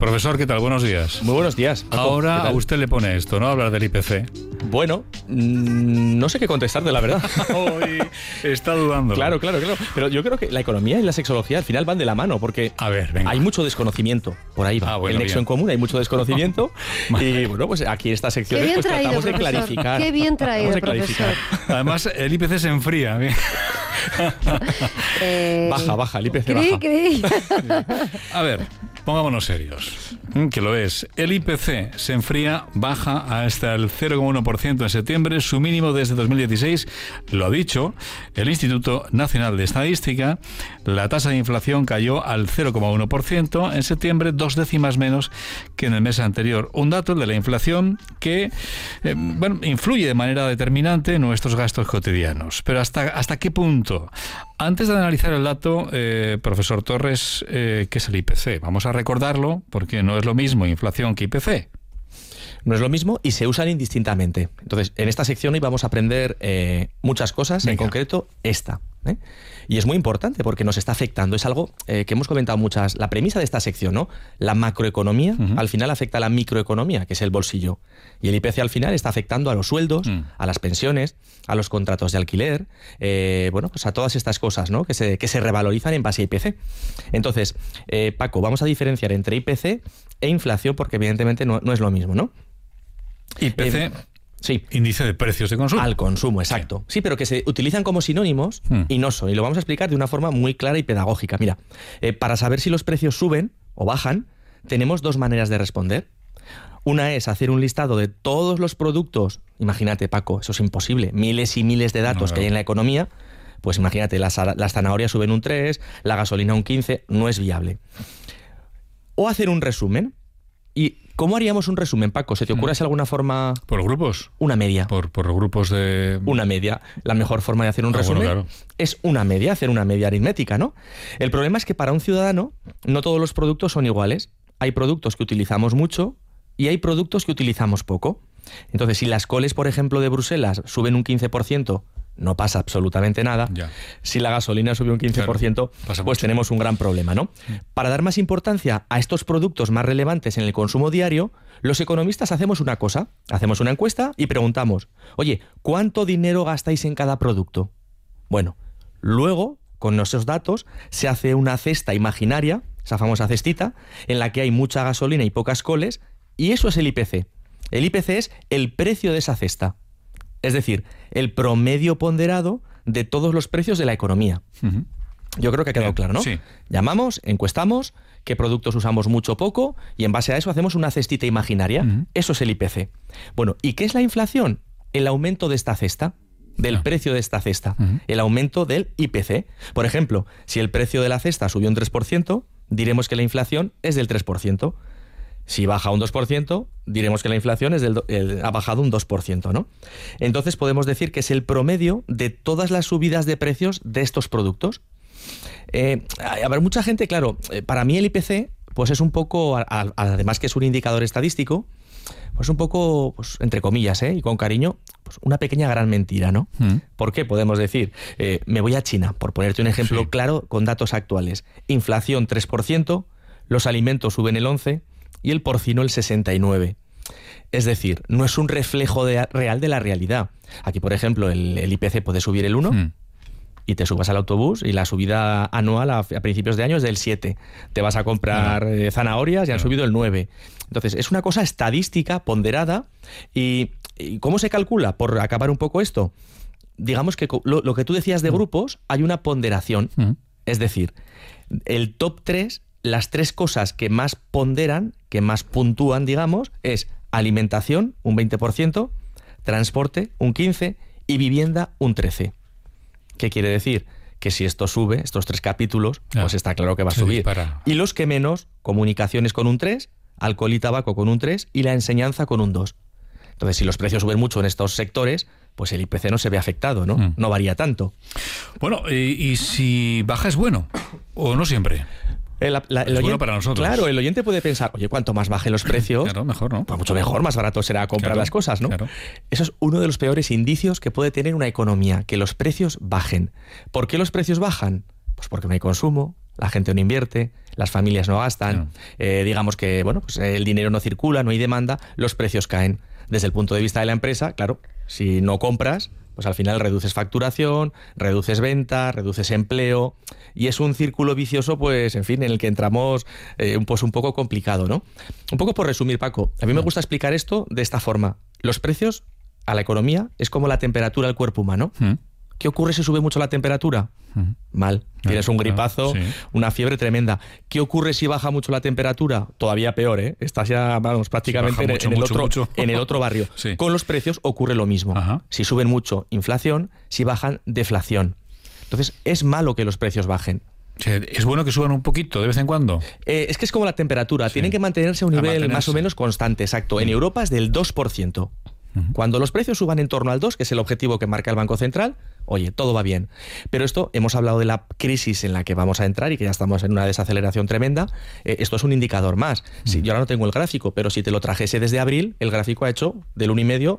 Profesor, ¿qué tal? Buenos días. Muy buenos días, Paco. Ahora a usted le pone esto, ¿no? Hablar del IPC. Bueno, no sé qué contestarte, la verdad. Hoy está dudando. Claro. Pero yo creo que la economía y la sexología al final van de la mano, porque a ver, venga. Hay mucho desconocimiento. Por ahí va. Bueno, el nexo bien. en común, hay mucho desconocimiento. Y bueno, pues aquí en esta sección pues tratamos de clarificar. Qué bien traído, profesor. Además, el IPC se enfría. Baja, el IPC baja. Creí. A ver, pongámonos serios, que lo es. El IPC se enfría, baja hasta el 0,1% en septiembre, su mínimo desde 2016, lo ha dicho el Instituto Nacional de Estadística. La tasa de inflación cayó al 0,1% en septiembre, 2 décimas menos que en el mes anterior. Un dato, el de la inflación, que influye de manera determinante en nuestros gastos cotidianos. Pero ¿hasta qué punto? Antes de analizar el dato, profesor Torres, ¿qué es el IPC? Vamos a recordarlo, porque no es lo mismo inflación que IPC. No es lo mismo y se usan indistintamente. Entonces, en esta sección hoy vamos a aprender muchas cosas, en concreto esta. Y es muy importante porque nos está afectando. Es algo que hemos comentado muchas. La premisa de esta sección, ¿no? La macroeconomía al final afecta a la microeconomía, que es el bolsillo. Y el IPC al final está afectando a los sueldos, a las pensiones, a los contratos de alquiler, pues a todas estas cosas, ¿no? que se revalorizan en base a IPC. Entonces, Paco, vamos a diferenciar entre IPC e inflación porque evidentemente no es lo mismo, ¿no? IPC... Sí. Índice de precios de consumo. Al consumo, exacto. Sí, pero que se utilizan como sinónimos y no son. Y lo vamos a explicar de una forma muy clara y pedagógica. Mira, para saber si los precios suben o bajan, tenemos dos maneras de responder. Una es hacer un listado de todos los productos. Imagínate, Paco, eso es imposible. Miles y miles de datos que hay en la economía. Pues imagínate, las zanahorias suben un 3, la gasolina un 15, no es viable. O hacer un resumen. ¿Y cómo haríamos un resumen, Paco? ¿Se te ocurre alguna forma? ¿Por grupos? Una media. Por grupos de... Una media. La mejor forma de hacer un resumen es una media, hacer una media aritmética, ¿no? El problema es que para un ciudadano no todos los productos son iguales. Hay productos que utilizamos mucho y hay productos que utilizamos poco. Entonces, si las coles, por ejemplo, de Bruselas suben un 15%, no pasa absolutamente nada. Ya. Si la gasolina sube un 15%, pues tenemos un gran problema, ¿no? Para dar más importancia a estos productos más relevantes en el consumo diario, los economistas hacemos una cosa, hacemos una encuesta y preguntamos, oye, ¿cuánto dinero gastáis en cada producto? Bueno, luego, con esos datos, se hace una cesta imaginaria, esa famosa cestita, en la que hay mucha gasolina y pocas coles, y eso es el IPC. El IPC es el precio de esa cesta. Es decir, el promedio ponderado de todos los precios de la economía. Yo creo que ha quedado claro, ¿no? Sí. Llamamos, encuestamos, qué productos usamos mucho o poco, y en base a eso hacemos una cestita imaginaria. Eso es el IPC. Bueno, ¿y qué es la inflación? El aumento de esta cesta, del precio de esta cesta. El aumento del IPC. Por ejemplo, si el precio de la cesta subió un 3%, diremos que la inflación es del 3%. Si baja un 2%, diremos que la inflación ha bajado un 2%, ¿no? Entonces podemos decir que es el promedio de todas las subidas de precios de estos productos. A ver, mucha gente, claro, para mí el IPC, pues es un poco, además que es un indicador estadístico, pues un poco, pues entre comillas, y con cariño, pues una pequeña gran mentira, ¿no? ¿Por qué? Podemos decir, me voy a China, por ponerte un ejemplo claro con datos actuales. Inflación 3%, los alimentos suben el 11%, y el porcino el 69%. Es decir, no es un reflejo real de la realidad. Aquí, por ejemplo, el IPC puede subir el 1 y te subas al autobús y la subida anual a principios de año es del 7%. Te vas a comprar zanahorias y han subido el 9%. Entonces, es una cosa estadística, ponderada. ¿Y cómo se calcula? Por acabar un poco esto, digamos que lo que tú decías de grupos, hay una ponderación. Es decir, el top 3... Las 3 cosas que más ponderan, que más puntúan, digamos, es alimentación, un 20%, transporte, un 15% y vivienda, un 13%. ¿Qué quiere decir? Que si esto sube, estos 3 capítulos, pues está claro que va a subir. Dispara. Y los que menos, comunicaciones con un 3%, alcohol y tabaco con un 3% y la enseñanza con un 2%. Entonces, si los precios suben mucho en estos sectores, pues el IPC no se ve afectado, ¿no? No varía tanto. Bueno, ¿y si baja es bueno? ¿O no siempre? El oyente, bueno para nosotros. Claro, el oyente puede pensar, oye, cuanto más bajen los precios, claro, mejor, ¿no? Pues mucho mejor, más barato será comprar las cosas, ¿no? Claro. Eso es uno de los peores indicios que puede tener una economía, que los precios bajen. ¿Por qué los precios bajan? Pues porque no hay consumo, la gente no invierte, las familias no gastan, digamos que bueno, pues el dinero no circula, no hay demanda, los precios caen. Desde el punto de vista de la empresa, claro, si no compras, pues al final reduces facturación, reduces ventas, reduces empleo, y es un círculo vicioso, pues en fin, en el que entramos pues un poco complicado, ¿no? Un poco por resumir, Paco, a mí me gusta explicar esto de esta forma. Los precios a la economía es como la temperatura al cuerpo humano. ¿Qué ocurre si sube mucho la temperatura? Mal. Tienes un gripazo, una fiebre tremenda. ¿Qué ocurre si baja mucho la temperatura? Todavía peor, ¿eh? Estás ya, vamos, prácticamente en el otro barrio. Sí. Con los precios ocurre lo mismo. Ajá. Si suben mucho, inflación. Si bajan, deflación. Entonces, es malo que los precios bajen. ¿Es bueno que suban un poquito de vez en cuando? Es que es como la temperatura. Sí. Tienen que mantenerse a un nivel más o menos constante. Exacto. En Europa es del 2%. Cuando los precios suban en torno al 2, que es el objetivo que marca el Banco Central, oye, todo va bien. Pero esto, hemos hablado de la crisis en la que vamos a entrar y que ya estamos en una desaceleración tremenda. Esto es un indicador más. Sí, yo ahora no tengo el gráfico, pero si te lo trajese desde abril, el gráfico ha hecho del 1,5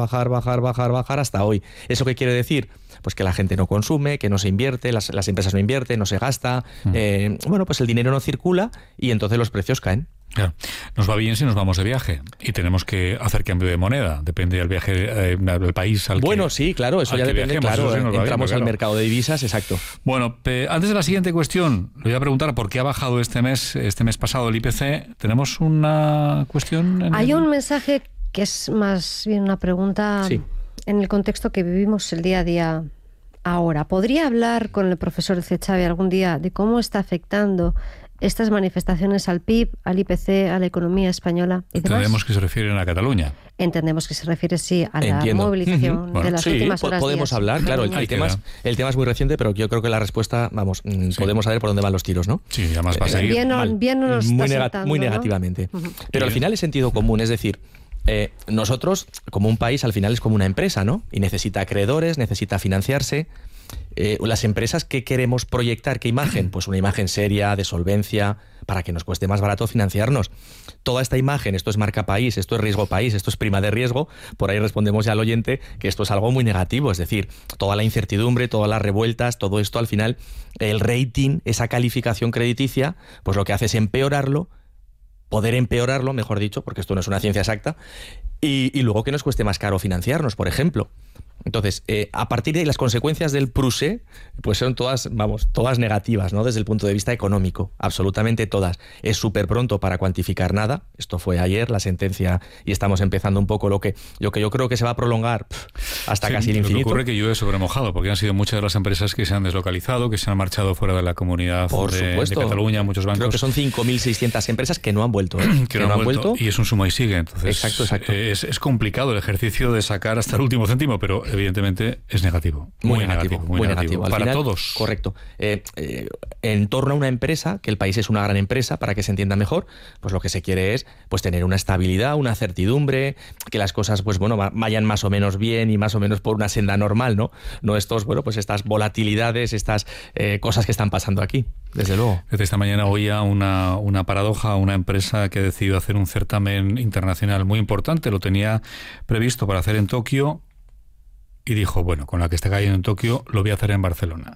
bajar hasta hoy. ¿Eso qué quiere decir? Pues que la gente no consume, que no se invierte, las empresas no invierten, no se gasta. Bueno, pues el dinero no circula y entonces los precios caen. Claro. Nos va bien si nos vamos de viaje y tenemos que hacer cambio de moneda. Depende del viaje del país al que. Bueno, sí, claro, eso ya depende. Viajemos, claro, eso sí entramos al mercado de divisas, exacto. Bueno, antes de la siguiente cuestión, le voy a preguntar por qué ha bajado este mes pasado el IPC. ¿Tenemos una cuestión? Hay un mensaje que es más bien una pregunta en el contexto que vivimos el día a día ahora. ¿Podría hablar con el profesor Echechavi algún día de cómo está afectando estas manifestaciones al PIB, al IPC, a la economía española y demás? Entendemos que se refieren a Cataluña. Entendemos que se refiere, sí, a la movilización de las últimas horas. Podemos hablar, claro, el tema es muy reciente, pero yo creo que la respuesta, vamos, podemos saber por dónde van los tiros, ¿no? Sí, además va a seguir. Bien nos está sentando, muy ¿no? negativamente. Pero al final es sentido común, es decir, nosotros, como un país, al final es como una empresa, ¿no? Y necesita acreedores, necesita financiarse. Las empresas que queremos proyectar, ¿qué imagen? Pues una imagen seria, de solvencia, para que nos cueste más barato financiarnos. Toda esta imagen, esto es marca país, esto es riesgo país, esto es prima de riesgo, por ahí respondemos ya al oyente que esto es algo muy negativo, es decir, toda la incertidumbre, todas las revueltas, todo esto al final, el rating, esa calificación crediticia, pues lo que hace es empeorarlo, poder empeorarlo, mejor dicho, porque esto no es una ciencia exacta, y luego que nos cueste más caro financiarnos, por ejemplo. Entonces, a partir de ahí, las consecuencias del PRUSE, pues son todas, todas negativas, ¿no? Desde el punto de vista económico, absolutamente todas. Es súper pronto para cuantificar nada. Esto fue ayer, la sentencia, y estamos empezando un poco lo que yo creo que se va a prolongar hasta casi el infinito. Lo que ocurre que llueve sobre mojado, porque han sido muchas de las empresas que se han deslocalizado, que se han marchado fuera de la comunidad de Cataluña, muchos bancos. Creo que son 5.600 empresas que no han vuelto. Que no han vuelto, y es un suma y sigue. Entonces, exacto. Es complicado el ejercicio de sacar hasta el último céntimo, pero evidentemente es negativo. Muy negativo. Para final, todos. Correcto. En torno a una empresa, que el país es una gran empresa, para que se entienda mejor, pues lo que se quiere es pues tener una estabilidad, una certidumbre, que las cosas pues bueno vayan más o menos bien y más o menos por una senda normal, ¿no? No estas volatilidades, estas cosas que están pasando aquí, desde luego. Desde esta mañana oía una paradoja, una empresa que ha decidido hacer un certamen internacional muy importante, lo tenía previsto para hacer en Tokio, y dijo, bueno, con la que está cayendo en Tokio, lo voy a hacer en Barcelona.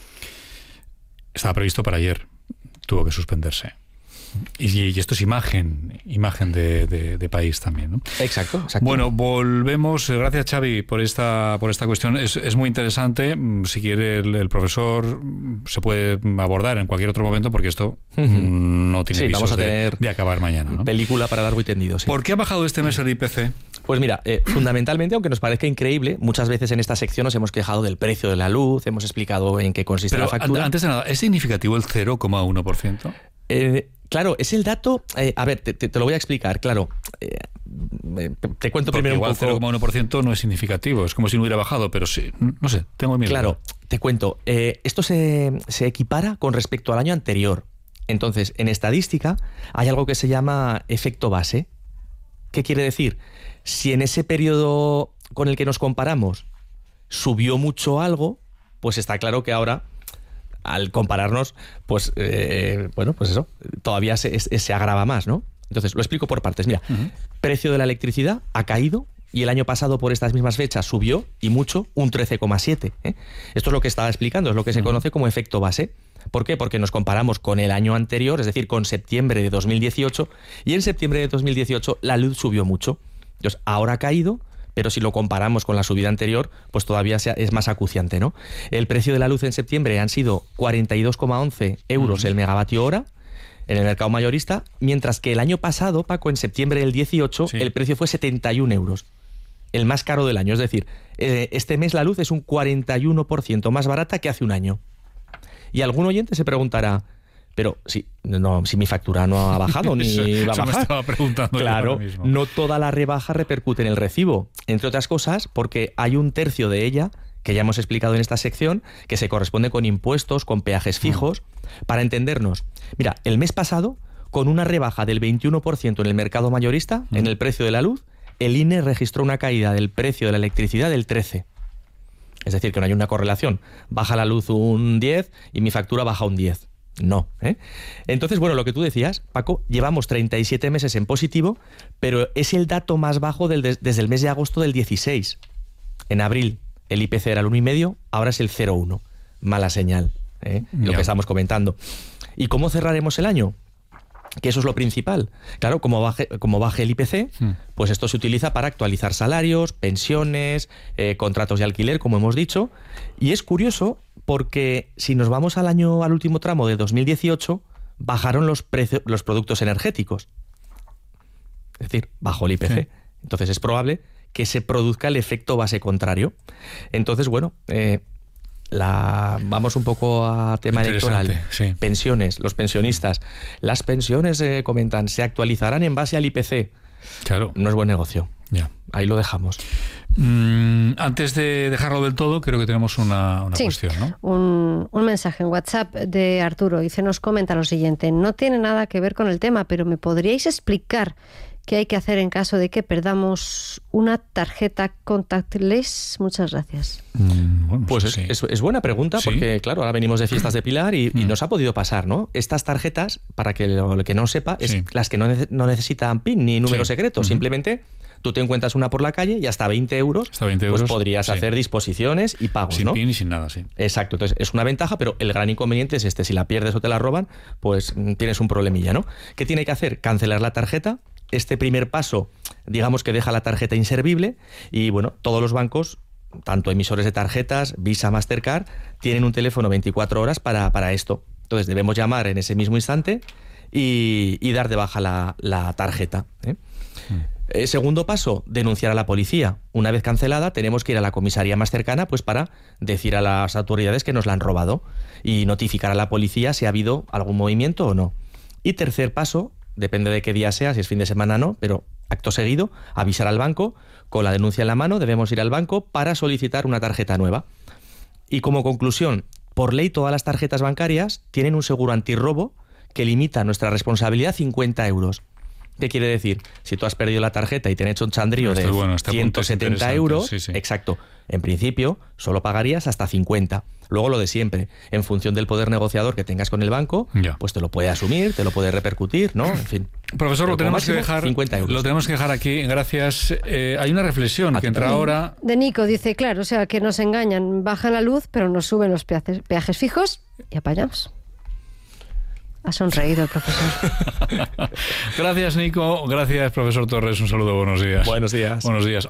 Estaba previsto para ayer, tuvo que suspenderse. Y esto es imagen de país también, ¿no? Exacto. Bueno, volvemos. Gracias, Xavi, por esta cuestión. Es muy interesante. Si quiere el profesor, se puede abordar en cualquier otro momento, porque esto no tiene visos vamos a tener de acabar mañana, ¿no? Película para largo y tendido. Sí. ¿Por qué ha bajado este mes el IPC? Pues mira, fundamentalmente, aunque nos parezca increíble, muchas veces en esta sección nos hemos quejado del precio de la luz, hemos explicado en qué consiste la factura. Antes de nada, ¿es significativo el 0,1%? Claro, es el dato. A ver, te lo voy a explicar, claro. Te cuento porque primero igual un poco. 0,1% no es significativo, es como si no hubiera bajado, pero sí, no sé, tengo miedo. Claro, te cuento. Esto se equipara con respecto al año anterior. Entonces, en estadística hay algo que se llama efecto base. ¿Qué quiere decir? Si en ese periodo con el que nos comparamos subió mucho algo, pues está claro que ahora, al compararnos, pues eso, todavía se agrava más, ¿no? Entonces, lo explico por partes. Mira, precio de la electricidad ha caído y el año pasado por estas mismas fechas subió, y mucho, un 13,7. Esto es lo que estaba explicando, es lo que se conoce como efecto base. ¿Por qué? Porque nos comparamos con el año anterior, es decir, con septiembre de 2018, y en septiembre de 2018 la luz subió mucho. Entonces, ahora ha caído, pero si lo comparamos con la subida anterior, pues todavía es más acuciante, ¿no? El precio de la luz en septiembre han sido 42,11 euros el megavatio hora en el mercado mayorista, mientras que el año pasado, Paco, en septiembre del 18, el precio fue 71 euros. El más caro del año. Es decir, este mes la luz es un 41% más barata que hace un año. Y algún oyente se preguntará, pero si mi factura no ha bajado ni va a bajar. Me estaba preguntando. Claro, no toda la rebaja repercute en el recibo. Entre otras cosas, porque hay un tercio de ella, que ya hemos explicado en esta sección, que se corresponde con impuestos, con peajes fijos. Para entendernos, mira, el mes pasado, con una rebaja del 21% en el mercado mayorista, en el precio de la luz, el INE registró una caída del precio de la electricidad del 13%. Es decir, que no hay una correlación. Baja la luz un 10 y mi factura baja un 10. No. Entonces, bueno, lo que tú decías, Paco, llevamos 37 meses en positivo, pero es el dato más bajo desde el mes de agosto del 16. En abril el IPC era el 1,5, ahora es el 0,1. Mala señal, lo que estamos comentando. ¿Y cómo cerraremos el año? Que eso es lo principal. Claro, como baje el IPC, pues esto se utiliza para actualizar salarios, pensiones, contratos de alquiler, como hemos dicho. Y es curioso porque si nos vamos al último tramo de 2018, bajaron los productos energéticos. Es decir, bajó el IPC. Sí. Entonces es probable que se produzca el efecto base contrario. Entonces, bueno, vamos un poco a tema electoral. Sí. Pensiones, los pensionistas. Las pensiones, comentan, se actualizarán en base al IPC. Claro. No es buen negocio. Ya. Ahí lo dejamos. Antes de dejarlo del todo, creo que tenemos una cuestión, ¿no? Un mensaje en WhatsApp de Arturo. Dice, nos comenta lo siguiente. No tiene nada que ver con el tema, pero ¿me podríais explicar qué hay que hacer en caso de que perdamos una tarjeta contactless? Muchas gracias. Bueno, pues es buena pregunta, porque claro, ahora venimos de fiestas de Pilar y nos ha podido pasar, ¿no? Estas tarjetas, para que el que no sepa, es las que no necesitan PIN ni número secreto, simplemente tú te encuentras una por la calle y hasta 20 euros, pues podrías hacer disposiciones y pagos, sin ¿no? PIN y sin nada, sí. Exacto, entonces es una ventaja, pero el gran inconveniente es si la pierdes o te la roban, pues tienes un problemilla, ¿no? ¿Qué tiene que hacer? Cancelar la tarjeta. Este primer paso, digamos que deja la tarjeta inservible y, bueno, todos los bancos, tanto emisores de tarjetas, Visa, Mastercard, tienen un teléfono 24 horas para esto. Entonces debemos llamar en ese mismo instante y dar de baja la tarjeta. Segundo paso, denunciar a la policía. Una vez cancelada, tenemos que ir a la comisaría más cercana pues para decir a las autoridades que nos la han robado y notificar a la policía si ha habido algún movimiento o no. Y tercer paso, depende de qué día sea, si es fin de semana no, pero acto seguido, avisar al banco. Con la denuncia en la mano debemos ir al banco para solicitar una tarjeta nueva. Y como conclusión, por ley todas las tarjetas bancarias tienen un seguro antirrobo que limita nuestra responsabilidad a 50 euros. ¿Qué quiere decir? Si tú has perdido la tarjeta y te han hecho un chandrío de 170 euros, exacto, en principio solo pagarías hasta 50. Luego lo de siempre, en función del poder negociador que tengas con el banco, pues te lo puede asumir, te lo puede repercutir, ¿no? En fin. Profesor, lo tenemos que dejar 50 euros. Lo tenemos que dejar aquí, gracias. Hay una reflexión que entra ahora. De Nico, dice, claro, o sea, que nos engañan, bajan la luz, pero nos suben los peajes fijos y apañamos. Ha sonreído el profesor. Gracias, Nico. Gracias, profesor Torres. Un saludo. Buenos días. Buenos días. Buenos días.